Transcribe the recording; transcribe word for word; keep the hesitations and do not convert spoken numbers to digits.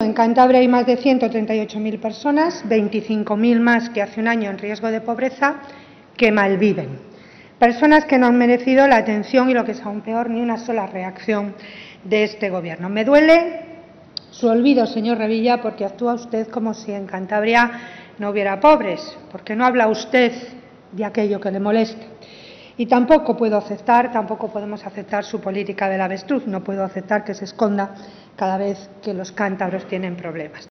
en Cantabria hay más de ciento treinta y ocho mil personas, veinticinco mil más que hace un año en riesgo de pobreza, que malviven. Personas que no han merecido la atención y, lo que es aún peor, ni una sola reacción de este Gobierno. Me duele su olvido, señor Revilla, porque actúa usted como si en Cantabria no hubiera pobres, porque no habla usted de aquello que le molesta. Y tampoco puedo aceptar, tampoco podemos aceptar su política del avestruz. No puedo aceptar que se esconda cada vez que los cántabros tienen problemas.